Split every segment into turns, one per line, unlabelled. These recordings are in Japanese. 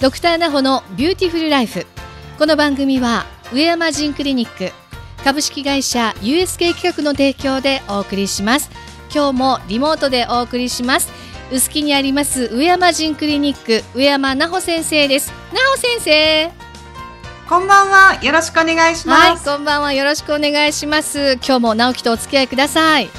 ドクターナホのビューティフルライフ。この番組は上山ジンクリニック株式会社 USK 企画の提供でお送りします。今日もリモートでお送りします。臼杵にあります上山ジンクリニック上山奈穂先生です。奈穂先生、
こんばんは、よろしくお願いします。
はい、こんばんは、よろしくお願いします。今日も直樹とお付き合いください。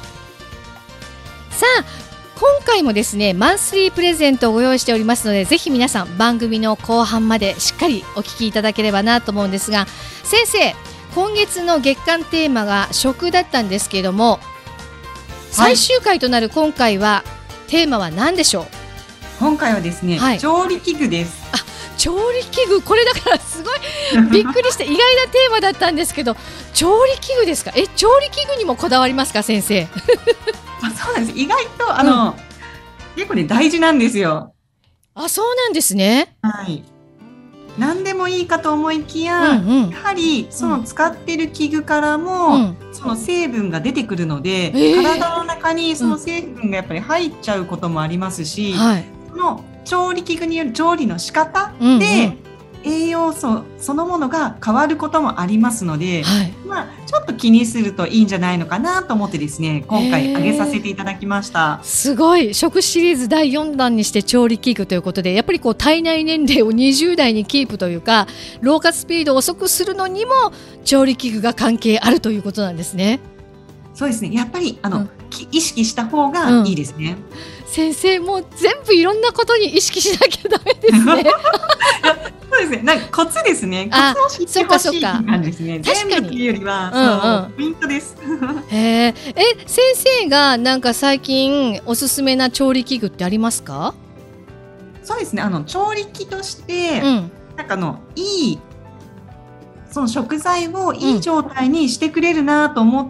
さあ、今回もですねマンスリープレゼントをご用意しておりますので、ぜひ皆さん番組の後半までしっかりお聞きいただければなと思うんですが、先生、今月の月間テーマが食だったんですけれども、最終回となる今回はテーマは何でしょう？
今回はですね、
はい、
調理器具です。
調理器具、これだからすごいびっくりして意外なテーマだったんですけど、調理器具ですか？調理器具にもこだわりますか、先生？
そうなんです。意外と結構ね大事なんですよ。
そうなんですね。
はい。何でもいいかと思いきや、やはりその使っている器具からも、その成分が出てくるので、体の中にその成分がやっぱり入っちゃうこともありますし、その調理器具による調理の仕方で、栄養素そのものが変わることもありますので、ちょっと気にするといいんじゃないのかなと思ってですね、今回挙げさせていただきました。
すごい、食シリーズ第4弾にして調理器具ということで、やっぱりこう体内年齢を20代にキープというか、老化スピードを遅くするのにも調理器具が関係あるということなんですね。
そうですね、やっぱり意識した方がいいですね。
先生、もう全部いろんなことに意識しなきゃダメですね。
そうですね、なんかコツですね。コツを知ってほしい感じですね。
確かに。
全部というよりは、ポイントです。
先生がなんか最近おすすめな調理器具ってありますか？
そうですね、調理器として、なんかいいその食材をいい状態にしてくれるなと思って、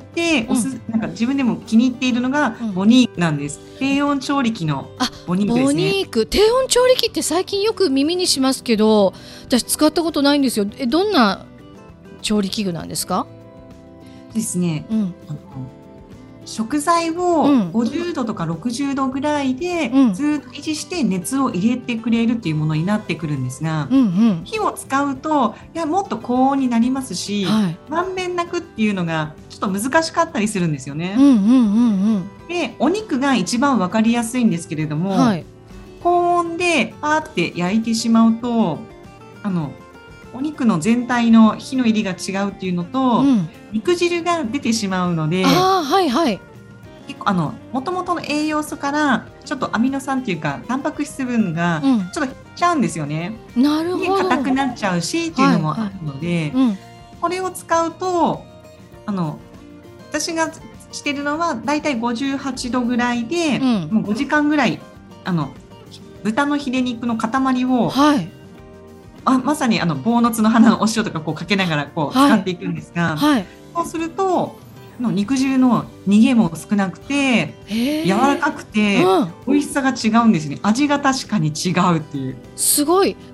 なんか自分でも気に入っているのがボニークなんです。低温調理器のボニークですね。ボニーク、
低温調理器って最近よく耳にしますけど、私使ったことないんですよ。どんな調理器具なんですか？
ですね、食材を50度とか60度ぐらいでずっと維持して熱を入れてくれるっていうものになってくるんですが、火を使うともっと高温になりますし、まんべんなくっていうのがちょっと難しかったりするんですよね。で、お肉が一番わかりやすいんですけれども、高温でパーって焼いてしまうとお肉の全体の火の入りが違うっていうのと、肉汁が出てしまうので、結構元々の栄養素からちょっとアミノ酸っていうかタンパク質分がちょっと減っちゃうんですよね。
なるほど。
硬くなっちゃうしっていうのもあるので、これを使うと私がしてるのはだいたい58度ぐらいで、もう5時間ぐらい豚のヒレ肉の塊を、まさに坊の角花のお塩とかこうかけながらこう使っていくんですが、そうすると肉汁の逃げも少なくて柔らかくて、美味しさが違うんですね。味が確かに違うっていう。すごい。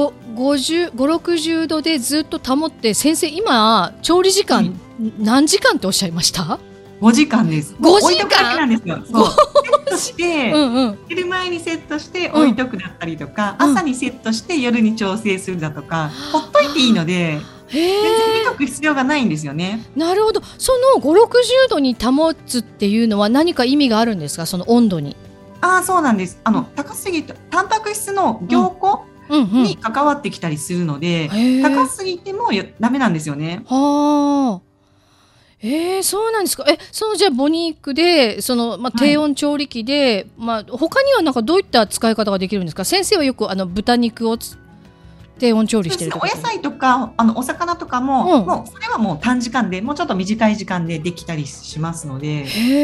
50、60度でずっと保って、先生今調理時間何時間っておっしゃいました？
5 時間です。
5時間？
置いとくだけなんですよ。そう。セットして、昼前にセットして置いとくだったりとか、朝にセットして夜に調整するだとか、ほっといていいので、全然見とく必要がないんですよね。
なるほど。その5、60度に保つっていうのは何か意味があるんですか？その温度に。
そうなんです。高すぎるとタンパク質の凝固に関わってきたりするので、高すぎてもダメなんですよね。
そうなんですか。じゃあボニークで低温調理器で、他にはなんかどういった使い方ができるんですか？先生はよく豚肉を低温調理してるとか。
お野菜とかお魚とかも、もうそれはもう短時間でもうちょっと短い時間でできたりしますので、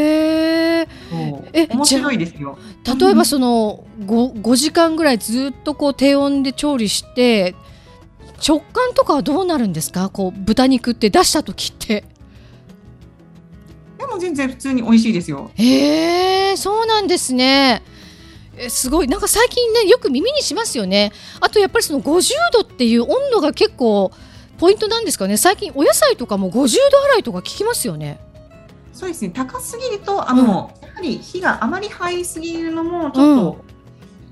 面白いですよ。
例えば5時間ぐらいずっとこう低温で調理して食感とかはどうなるんですか？こう豚肉って出した時って。
でも全然普通に美味しいですよ。
そうなんですね。すごい。なんか最近ね、よく耳にしますよね。あとやっぱり50度っていう温度が結構ポイントなんですかね。最近お野菜とかも50度洗いとか聞きますよね。
そうですね。高すぎるとやはり火があまり入りすぎるのもちょっと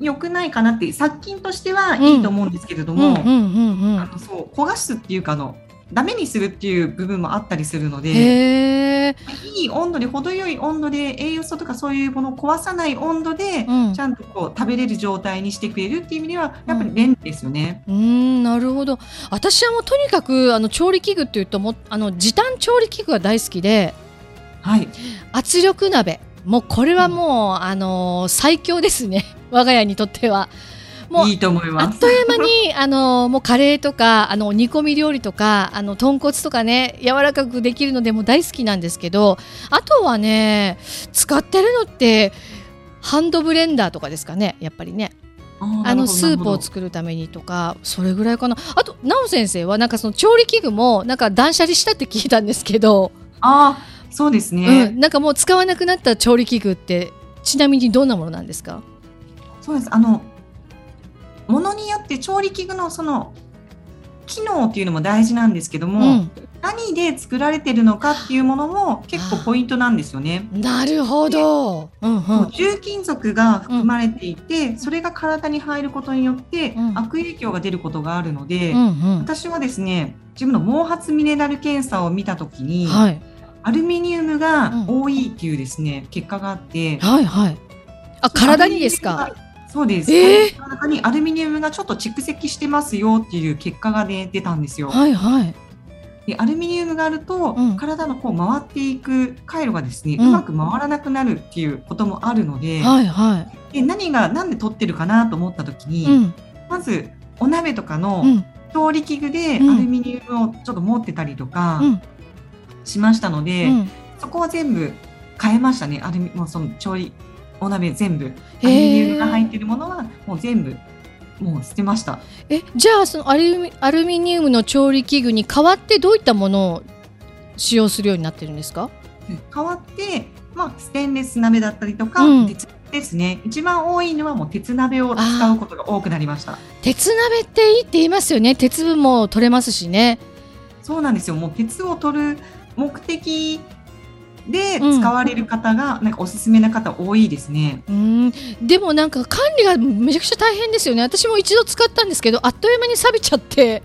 良くないかなって、殺菌としてはいいと思うんですけれども、そう焦がすっていうかダメにするっていう部分もあったりするので、いい温度で、程よい温度で栄養素とかそういうものを壊さない温度で、ちゃんとこう食べれる状態にしてくれるっていう意味ではやっぱり便利ですよね。
なるほど。私はもうとにかく調理器具っていうと時短調理器具が大好きで、
はい、
圧力鍋、もうこれはもう、最強ですね、我が家にとっては。もう
いいと思います。
あっという間にもうカレーとか煮込み料理とか豚骨とかね、柔らかくできるのでもう大好きなんですけど、あとはね使ってるのってハンドブレンダーとかですかね、やっぱりね。スープを作るためにとか、それぐらいかな。あとなお先生はなんかその調理器具もなんか断捨離したって聞いたんですけど。
そうですね、
なんかもう使わなくなった調理器具ってちなみにどんなものなんですか？
そうです。ものによって調理器具のその機能っていうのも大事なんですけども、何で作られてるのかっていうものも結構ポイントなんですよね。
なるほど。
重金属が含まれていて、それが体に入ることによって悪影響が出ることがあるので、私はですね、自分の毛髪ミネラル検査を見たときに、アルミニウムが多いっていうですね、結果があって、
体にですか？
そうです。体の中にアルミニウムがちょっと蓄積してますよっていう結果が出たんですよ。でアルミニウムがあると、体のこう回っていく回路がですね、うまく回らなくなるっていうこともあるので、でなんで取ってるかなと思った時に、まずお鍋とかの調理器具でアルミニウムをちょっと持ってたりとかしましたので、そこは全部変えましたね。もうその調理お鍋全部アルミニウムが入っているものはもう全部もう捨てました。
じゃあそのアルミニウムの調理器具に代わってどういったものを使用するようになってるんですか？
代わって、ステンレス鍋だったりとか、鉄ですね。一番多いのはもう鉄鍋を使うことが多くなりました。
鉄鍋っていいって言いますよね。鉄分も取れますしね。
そうなんですよ。もう鉄を取る目的で使われる方がなんかおすすめな方多いですね。
でもなんか管理がめちゃくちゃ大変ですよね。私も一度使ったんですけど、あっという間に錆びちゃって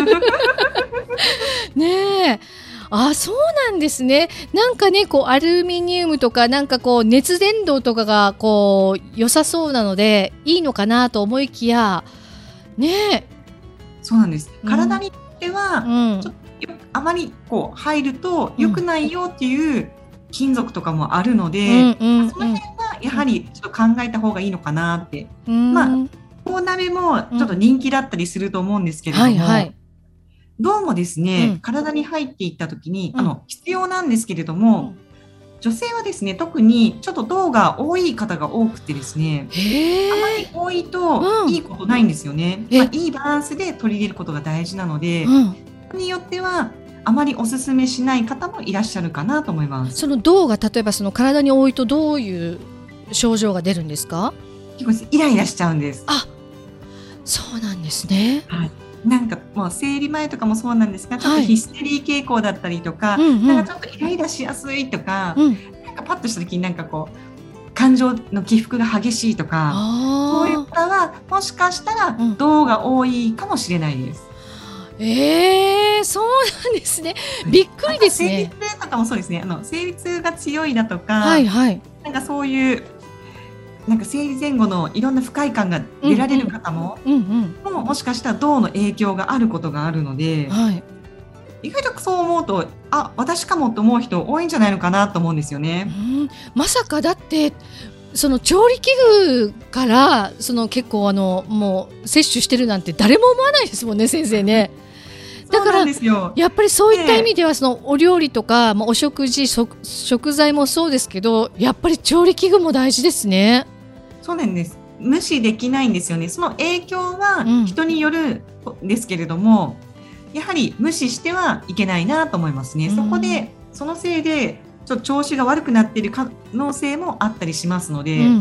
ねえ、そうなんですね。なんかね、こうアルミニウムとかなんかこう熱伝導とかがこう良さそうなのでいいのかなと思いきやね。
そうなんです。体にとっては、ちょっとあまりこう入ると良くないよっていう金属とかもあるので、その辺はやはりちょっと考えた方がいいのかなって。大鍋もちょっと人気だったりすると思うんですけれども、どうもですね、体に入っていった時に必要なんですけれども、女性はですね、特にちょっと銅が多い方が多くてですね、あまり多いといいことないんですよね。いいバランスで取り入れることが大事なので、人によってはあまりおすすめしない方もいらっしゃるかなと思います。
その銅が例えばその体に多いとどういう症状が出るんですか？
結構イライラしちゃうんです。
そうなんですね。
なんかもう生理前とかもそうなんですが、ちょっとヒステリー傾向だったりとか、なんかちょっとイライラしやすいとか、なんかパッとした時になんかこう感情の起伏が激しいとか、そういう方はもしかしたら銅が多いかもしれないです。
そうなんですね。びっくりですね。
生理痛とかもそうですね。生理痛が強いだとか、なんかそういうなんか生理前後のいろんな不快感が出られる方も、もしかしたら銅の影響があることがあるので、意外とそう思うと私かもと思う人多いんじゃないのかなと思うんですよね。
まさかだってその調理器具から結構もう摂取してるなんて誰も思わないですもんね、先生ね。だからやっぱりそういった意味ではそのお料理とか、お食事食材もそうですけど、やっぱり調理器具も大事ですね。
そうなんです。無視できないんですよね。その影響は人によるんですけれども、やはり無視してはいけないなと思いますね。そこでそのせいでちょっと調子が悪くなっている可能性もあったりしますので、や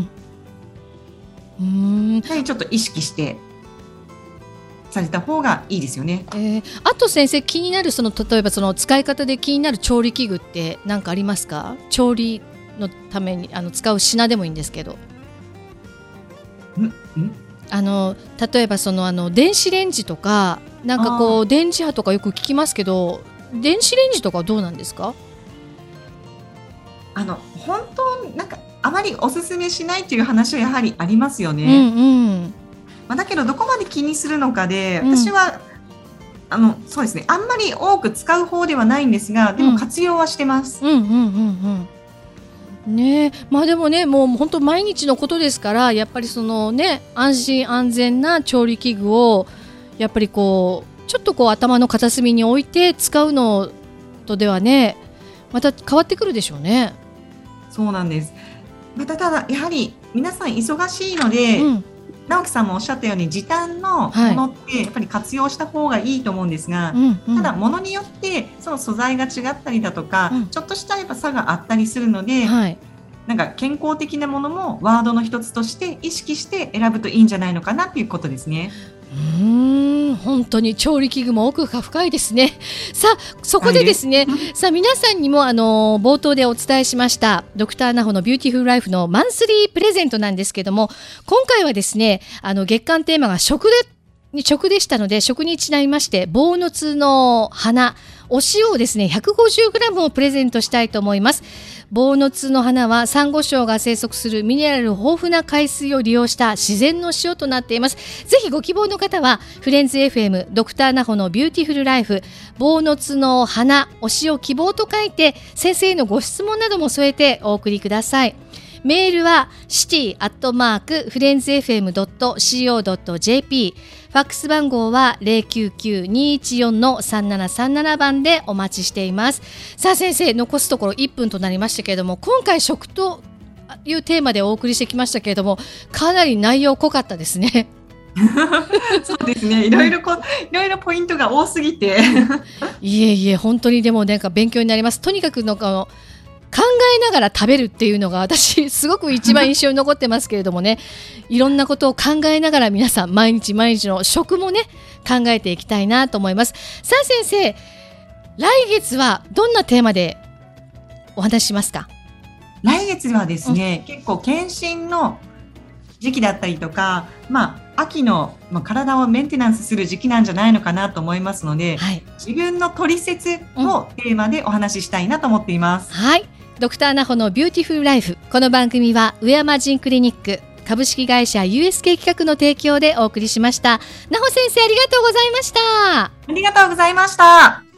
はりちょっと意識してされた方がいいですよね。
あと先生、気になる例えばその使い方で気になる調理器具って何かありますか？調理のために使う品でもいいんですけど。 例えば電子レンジとかなんかこう電磁波とかよく聞きますけど、電子レンジとかはどうなんですか？
本当なんかあまりおすすめしないという話はやはりありますよね。だけどどこまで気にするのかで、私はそうですね、あんまり多く使う方ではないんですが、でも活用はしてます。
ね、でもね、もう本当毎日のことですから、やっぱり安心安全な調理器具をやっぱりちょっと頭の片隅に置いて使うのとではね、また変わってくるでしょうね。
そうなんです。ただやはり皆さん忙しいので、直樹さんもおっしゃったように時短のものってやっぱり活用した方がいいと思うんですが、ただものによってその素材が違ったりだとか、ちょっとしたやっぱ差があったりするので、なんか健康的なものもワードの一つとして意識して選ぶといいんじゃないのかなっていうことですね。
本当に調理器具も奥が深いですね。さあそこでですね、皆さんにも冒頭でお伝えしましたドクター奈穂のビューティフルライフのマンスリープレゼントなんですけども、今回はですね月間テーマが食でしたので、食にちなみまして坊のつの花お塩をですね 150g をプレゼントしたいと思います。坊のつの花はサンゴ礁が生息するミネラル豊富な海水を利用した自然の塩となっています。ぜひご希望の方はフレンズ FM ドクター奈穂のビューティフルライフ坊のつの花お塩希望と書いて、先生へのご質問なども添えてお送りください。メールは city@friendsfm.co.jp、 ファックス番号は 099-214-3737 番でお待ちしています。さあ先生、残すところ1分となりましたけれども、今回食というテーマでお送りしてきましたけれども、かなり内容濃かったですね。
そうですね、いろいろポイントが多すぎて
いえ本当にでもなんか勉強になります。とにかく考えながら食べるっていうのが私すごく一番印象に残ってますけれどもね、いろんなことを考えながら皆さん毎日の食もね考えていきたいなと思います。さあ先生、来月はどんなテーマでお話ししますか？
来月はですね、結構検診の時期だったりとか、秋の体をメンテナンスする時期なんじゃないのかなと思いますので、自分のトリセツをテーマでお話ししたいなと思っています。
ドクター奈穂のビューティフルライフ、この番組は上山ジンクリニック株式会社 USK 企画の提供でお送りしました。奈穂先生、ありがとうございました。
ありがとうございました。